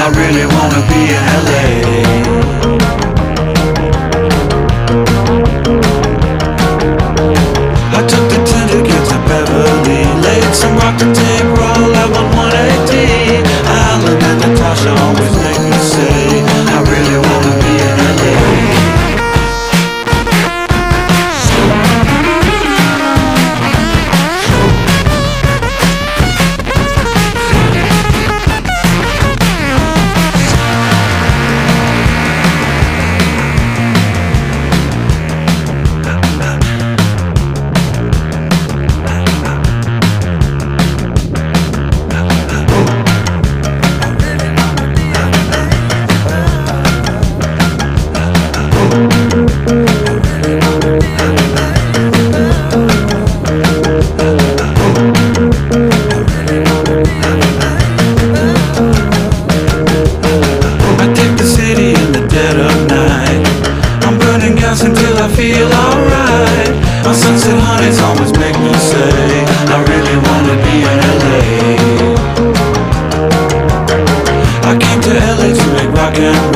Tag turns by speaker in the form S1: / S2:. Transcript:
S1: I really wanna be in LA. I took the 10 to get to Beverly, laid some rock to tape, roll out on 180. Alan and Natasha always make me say, I really wanna be in LA. Until I feel alright. My sunset honeys always make me say, I really wanna be in LA. I came to LA to make rock and